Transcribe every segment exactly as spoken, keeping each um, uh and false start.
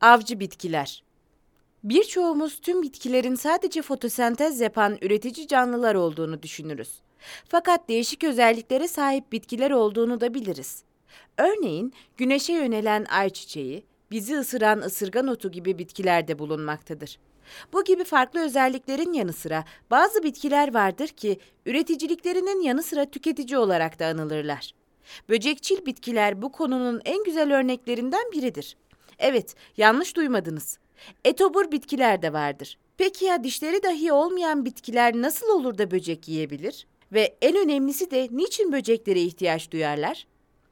Avcı bitkiler. Birçoğumuz tüm bitkilerin sadece fotosentez yapan üretici canlılar olduğunu düşünürüz. Fakat değişik özelliklere sahip bitkiler olduğunu da biliriz. Örneğin güneşe yönelen ayçiçeği, bizi ısıran ısırgan otu gibi bitkiler de bulunmaktadır. Bu gibi farklı özelliklerin yanı sıra bazı bitkiler vardır ki üreticiliklerinin yanı sıra tüketici olarak da anılırlar. Böcekçil bitkiler bu konunun en güzel örneklerinden biridir. Evet, yanlış duymadınız. Etobur bitkiler de vardır. Peki ya dişleri dahi olmayan bitkiler nasıl olur da böcek yiyebilir? Ve en önemlisi de niçin böceklere ihtiyaç duyarlar?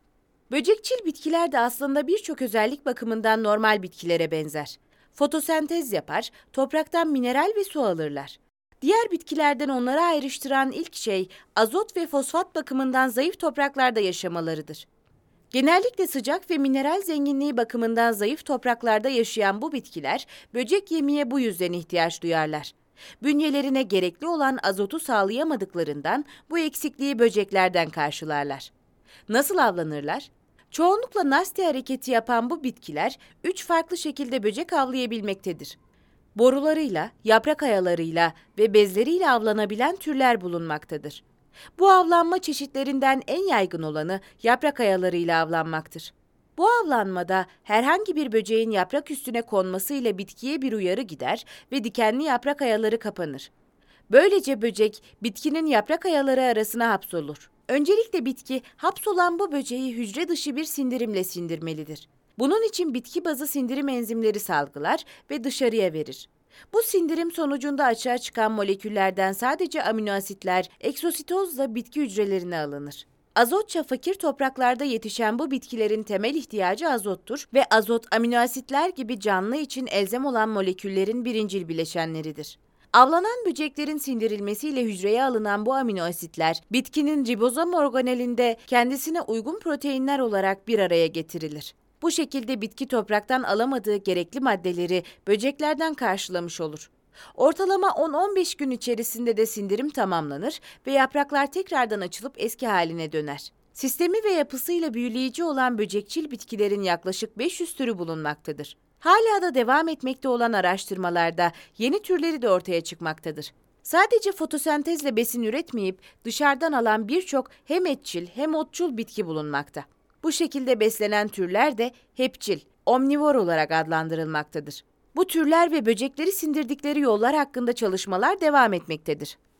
Böcekçil bitkiler de aslında birçok özellik bakımından normal bitkilere benzer. Fotosentez yapar, topraktan mineral ve su alırlar. Diğer bitkilerden onları ayrıştıran ilk şey azot ve fosfat bakımından zayıf topraklarda yaşamalarıdır. Genellikle sıcak ve mineral zenginliği bakımından zayıf topraklarda yaşayan bu bitkiler böcek yemeye bu yüzden ihtiyaç duyarlar. Bünyelerine gerekli olan azotu sağlayamadıklarından bu eksikliği böceklerden karşılarlar. Nasıl avlanırlar? Çoğunlukla nasti hareketi yapan bu bitkiler üç farklı şekilde böcek avlayabilmektedir. Borularıyla, yaprak ayalarıyla ve bezleriyle avlanabilen türler bulunmaktadır. Bu avlanma çeşitlerinden en yaygın olanı yaprak ayalarıyla avlanmaktır. Bu avlanmada herhangi bir böceğin yaprak üstüne konmasıyla bitkiye bir uyarı gider ve dikenli yaprak ayaları kapanır. Böylece böcek bitkinin yaprak ayaları arasına hapsolur. Öncelikle bitki hapsolan bu böceği hücre dışı bir sindirimle sindirmelidir. Bunun için bitki bazı sindirim enzimleri salgılar ve dışarıya verir. Bu sindirim sonucunda açığa çıkan moleküllerden sadece amino asitler egzositozla bitki hücrelerine alınır. Azotça fakir topraklarda yetişen bu bitkilerin temel ihtiyacı azottur ve azot amino asitler gibi canlı için elzem olan moleküllerin birincil bileşenleridir. Avlanan böceklerin sindirilmesiyle hücreye alınan bu amino asitler bitkinin ribozom organelinde kendisine uygun proteinler olarak bir araya getirilir. Bu şekilde bitki topraktan alamadığı gerekli maddeleri böceklerden karşılamış olur. Ortalama on on beş gün içerisinde de sindirim tamamlanır ve yapraklar tekrardan açılıp eski haline döner. Sistemi ve yapısıyla büyüleyici olan böcekçil bitkilerin yaklaşık beş yüz türü bulunmaktadır. Hala da devam etmekte olan araştırmalarda yeni türleri de ortaya çıkmaktadır. Sadece fotosentezle besin üretmeyip dışarıdan alan birçok hem etçil hem otçul bitki bulunmakta. Bu şekilde beslenen türler de hepçil, omnivor olarak adlandırılmaktadır. Bu türler ve böcekleri sindirdikleri yollar hakkında çalışmalar devam etmektedir.